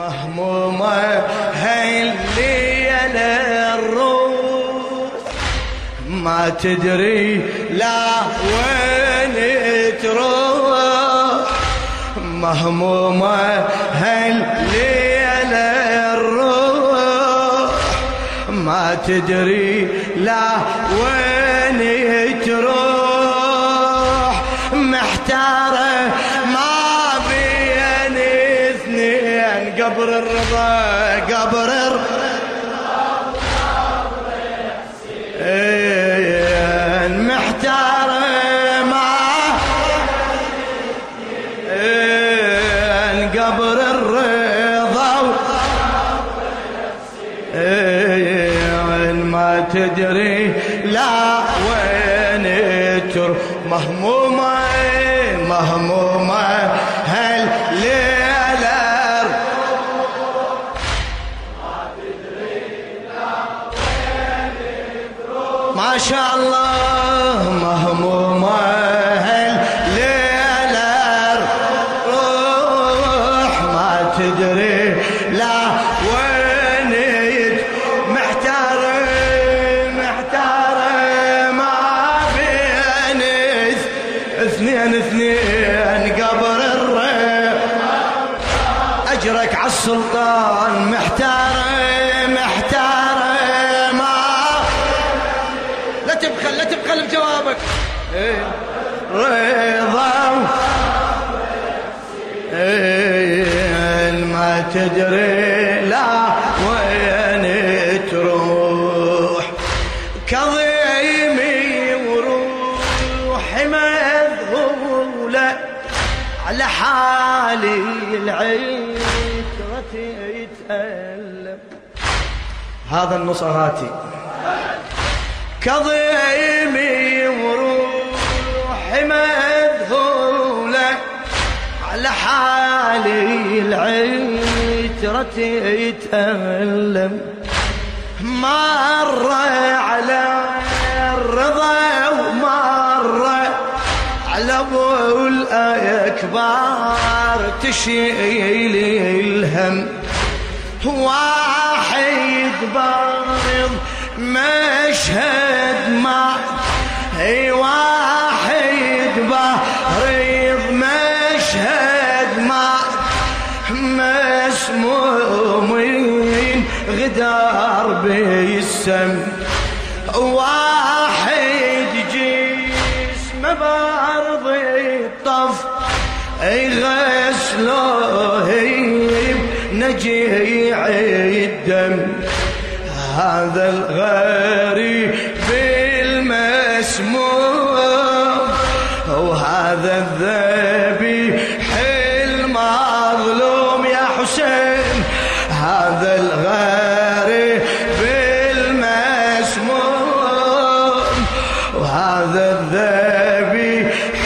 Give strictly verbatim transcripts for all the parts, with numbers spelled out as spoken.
مهمومة هالليلة الروح ما تدري لا وين تروح. مهمومة هالليلة الروح ما تدري لا وين تروح. محتارة ما بين اثنين قبر الرضا قبر الرضا محتارة ما قبر الرضا ما تدري لا وين تروح. مهمومة مهمومة هالليلة ما تدري لا وين تروح. ما شاء الله مهمومة هالليلة روح ما تدري لا وين محتارة محتارة ما بين اثنين اثنين قبر الريح أجرك عالسلطان. محتارة محتارة ما لا تبخل لا تبخل بجوابك. رضا ما تدري لا وين تروح. كظيمي وروحي مذهولة على حالي العترة يتألم. هذا النصراتي. كظيمي وروحي مذهولة على حالي العترة يتألم. مر على الرضا ومر على ابو الاكبار تشيل الهم. واحد بارض مشهد ما اي واحد بارض مشهد ما مسمومين غدار بالسم. واحد جسمه بارض الطف يغسلوه نجيع الدم. هذا الغريب المسموم وهذا الذبيح المظلوم يا حسين. هذا الغريب المسموم وهذا الذبيح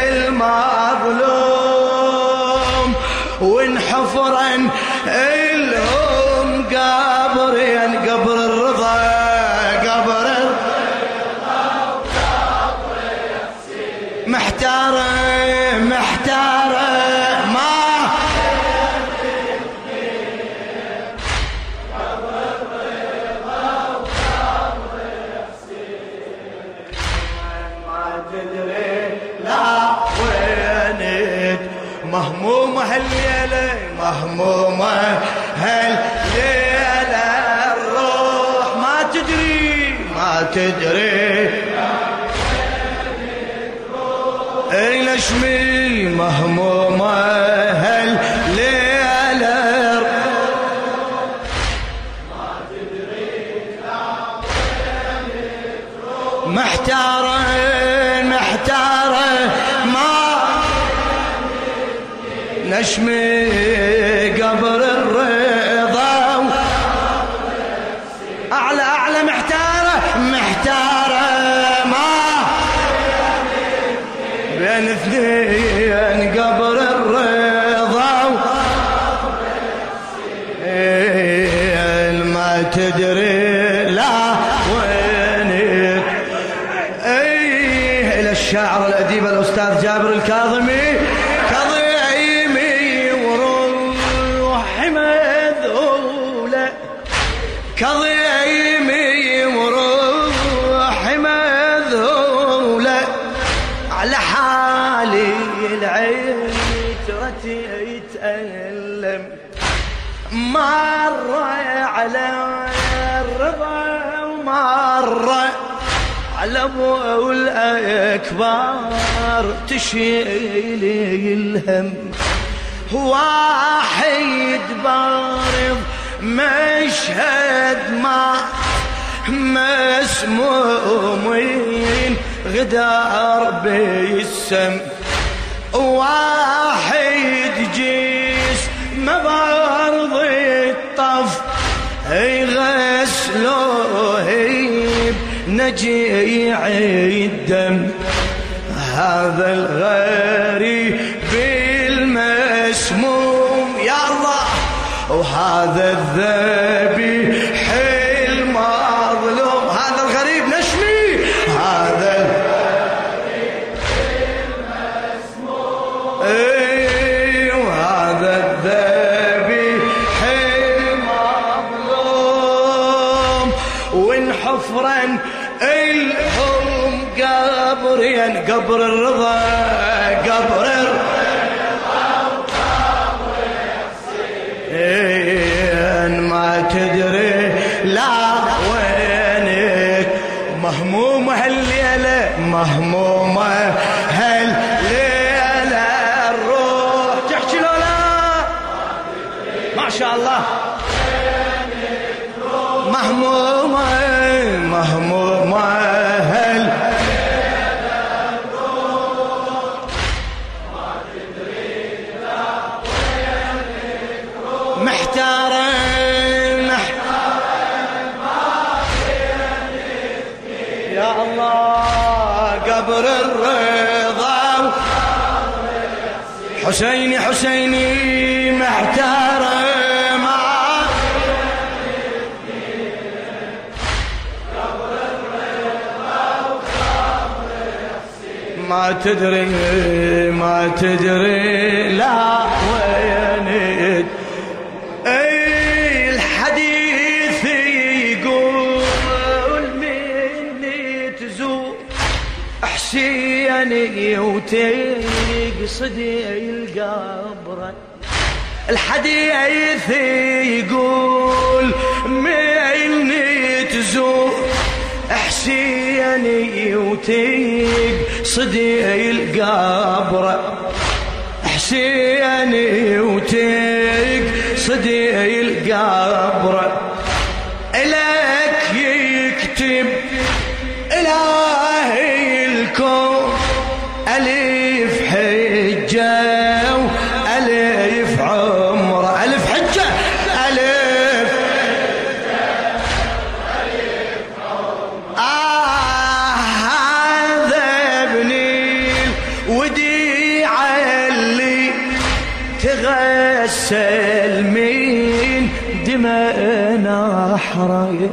المظلوم. وانحفرا الهم قبرين قبر الرضا قبر محتارة محتارة ما مهمومة هالليلة مهمومة هالليلة الروح ما تدري ما تدري اي لشمي. مهمومة هالليلة ما تدري محتارة محتارة ما نشمي قبر الرضا أعلى أعلى. محتارة محتارة ما بين اثنين قبر الرضا ما تدري لا وينك. ايه الى الشاعر الأديب الأستاذ جابر الكاظمي. كظيمي وروحي كظيمي وروحي مذهولة على حالي العين ترتي يتألم مرة على الرضا ومرة على ابو الاكبر تشيلي الهم واحد بارض مشهد ما مسمومين غدار بالسم واحد جيس مبارض الطف يغسلوه نجيع الدم هذا الغريب المسموم يا الله وهذا الذبيح المظلوم هذا الغريب نشمي هذا الذبيح المسموم اي وهذا الذبيح المظلوم وإن حفرا الهم قبرين قبر الرضا قبر الرضا ما تدري لا وينك مهمومة هالليلة مهمومة هالليلة الروح تحكي له لا ما شاء الله مهمومة مهمومة هالليلة الروح ما تدري لا وينك محتارة قبر الرضا حسيني حسيني محتار ما ما تدري ما تدري لا وينك اي الحديث يقول مني تزور حسيني وتقصدي القبر الحديث يقول مني تزور حسيني وتقصدي القبر حسيني وتقصدي القبر إلك يكتب إلهي الكون ألف حجة وألف عمر ألف حجة ألف آه هذا ابني وديع اللي تغسل من دماءنا حرق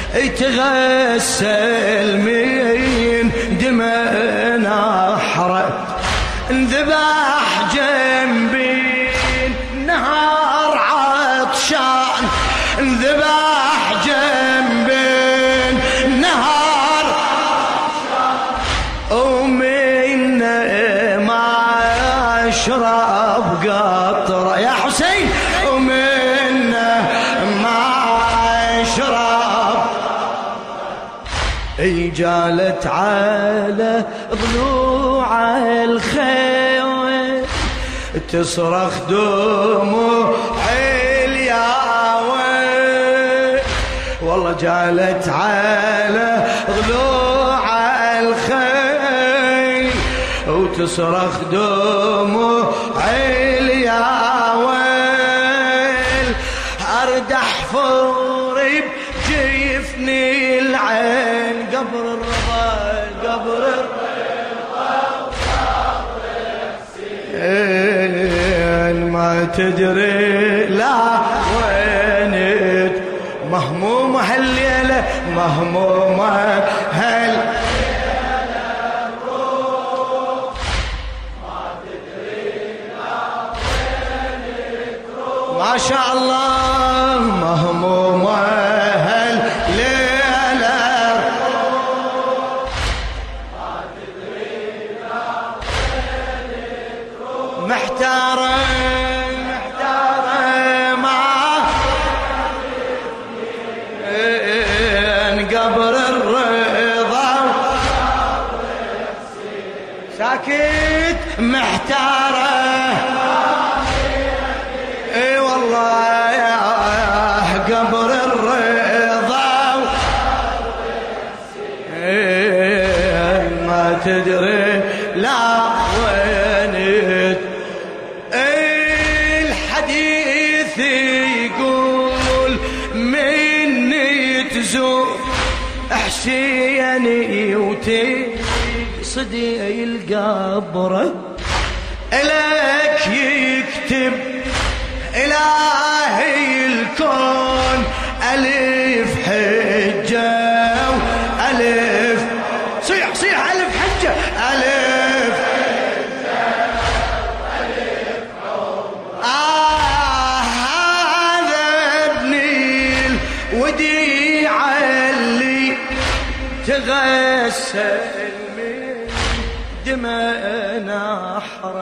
تغسل من دماءنا حرق انذبح جنبي نهار عطشان انذبح جنبي نهار عطشان ومن ما اشرب قطره يا حسين ومن ما اشرب اي جالت على ضلوع الخيل تصرخ دموع الياوي والله جالت على ضلوع الخيل وتصرخ دموع الياوي اردح فوري بجفني العين قبر الرضا قبر الرضا ما تدري لا وينك مهمومة هالليلة مهمومة هالليلة الروح ما تدري لا وينك روح ما شاء الله مهمومة هالليلة محتارة اي والله يا قبر الرضا اي ما تدري لا وينت الحديث يقول مني تزور حسيني وتقصدي القبر إلك يكتب إلهي الكون ألف حجة وألف صيح صيح ألف حجة ألف حجة وألف آه هذا ابني الوديعة اللي تغسل من دماء نحره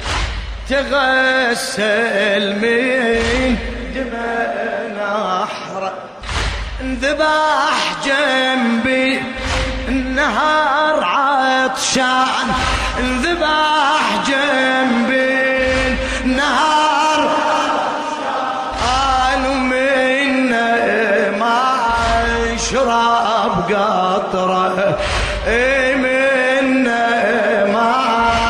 تغسل من دماء نحره انذبح جنبي النهار عطشان انذبح جنبي النهار قالوا منه ما اشرب قطره منه ما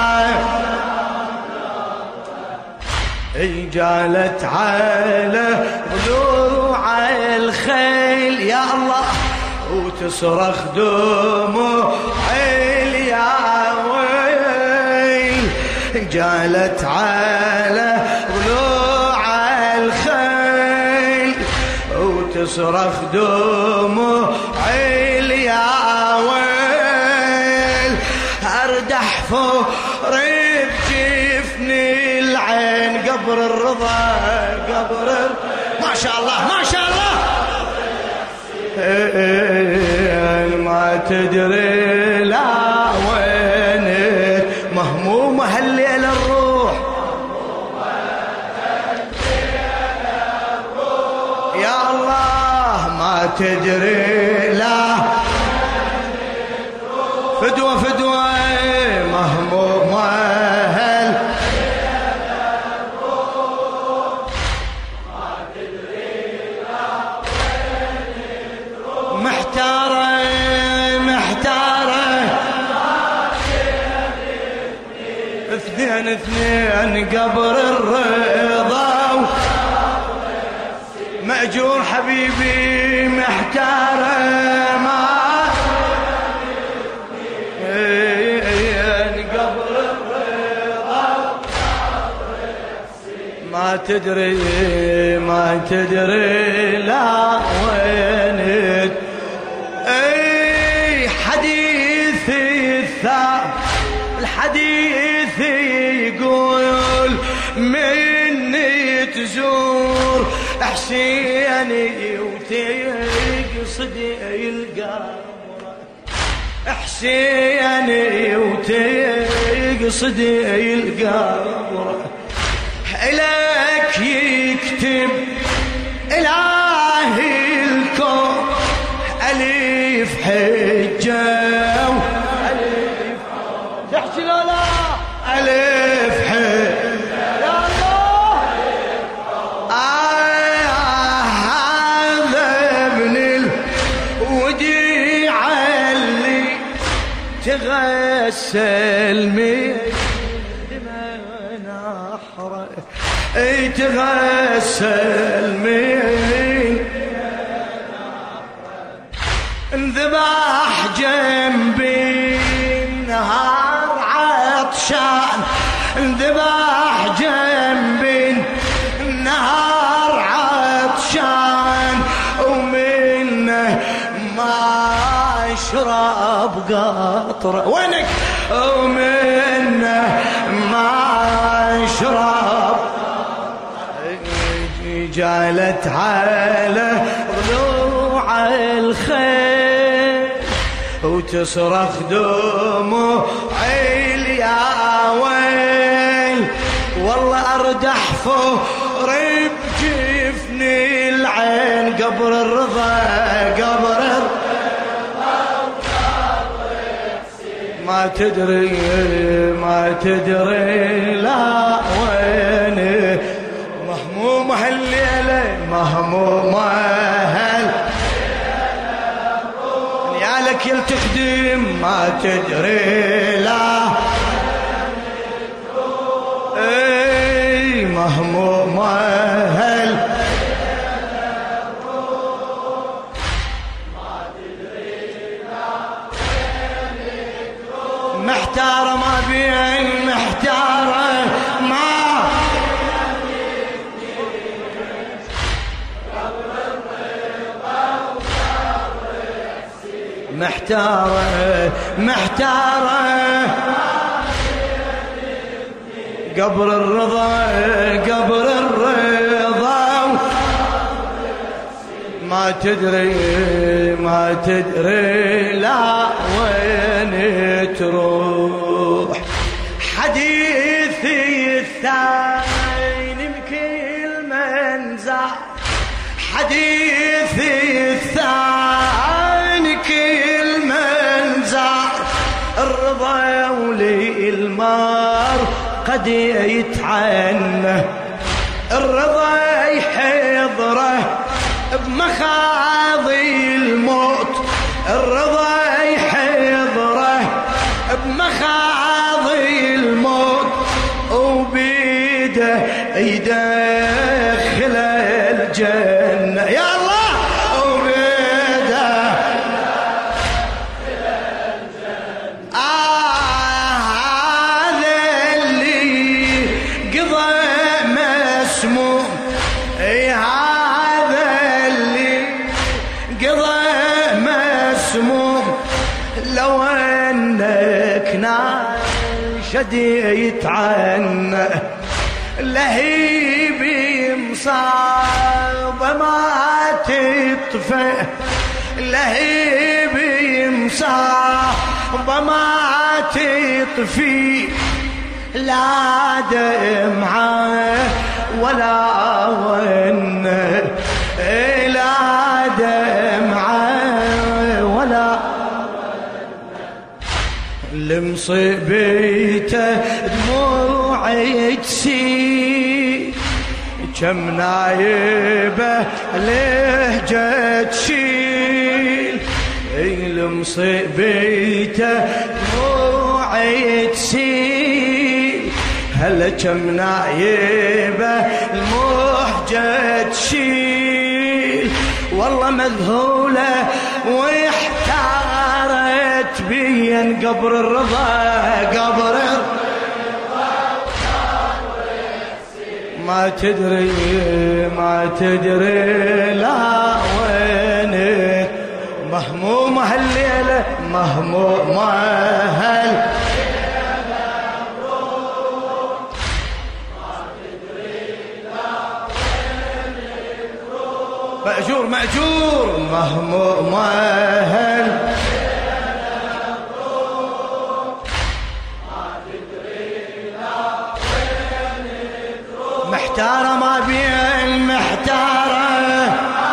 جالت على ضلوع الخيل يا الله وتصرخ دموع يا ويل جالت على ضلوع الخيل وتصرخ دموع يا ويل اردح فوق بجفني العين قبر الرضا قبر ال... ما شاء الله ما شاء الله ما تدري لا وين مهمومة هالليل الروح يا الله ما تدري لا فدوة فدوة مهمومة هل محتارة محتارة اثنين اثنين قبر الرضا مأجور حبيبي محتارة ما قبر الرضا ما تدري ما تدري لا وينت اي حديث الثار الحديث يقول مني تزور حسيني وتقصدي القبر حسيني وتقصدي القبر إلك يكتب إلهي الكون ألف حجة ألف تحكي لا لا ألف حجة يا الله هذا ابن الوديعة اللي تغسل من دماء نحره اي تغسل من انذبح جنبي النهار عطشان انذبح جنبي النهار عطشان ومنه ما اشرب قطره وينك ومنه ما اشرب جالت على ضلوع الخيل وتصرخ دموع يا ويل والله اردح فور بجفني العين قبر الرضا قبر الرضا ما ما تدري ما تدري لا وين مهموم هالليلة مهموم هال نيالك يل تخدم ما تدري لا اي مهموم هال محتارة ما بين محتارة ما محتارة محتارة قبر الرضا قبر الرضا ما تدري ما تدري لا وين تروح حديثي الثاني بكل منزع حديثي الثاني كل منزع الرضا ولي المار قد يتعنى الرضا يحضره بمخاضي الموت الرضا يحضره بمخاضي الموت وبيده يدخل الجنة يا الله وبيده آه هذا اللي قضى مسموم لو انك ناشد يتعنى لهيبي مصابة ما تطفى لهيبي مصابة ما تطفي لا دمعة ولا ون لا دمعة ولا لمصيبته دموعي تسيل كم نايبه لهجة تشيل لمصيبته دموعي تسيل هلا كم نايبه المهجة تشيل والله مذهولة واحتارت بين قبر الرضا قبر ما تدري ما تدري لا وينك مهمومة هالليلة مهمومة هال مأجور مأجور مهمومة هال محتارة ما بين محتارة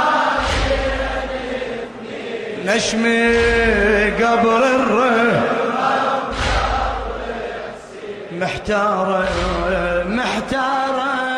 نشمي قبر الره محتارة محتارة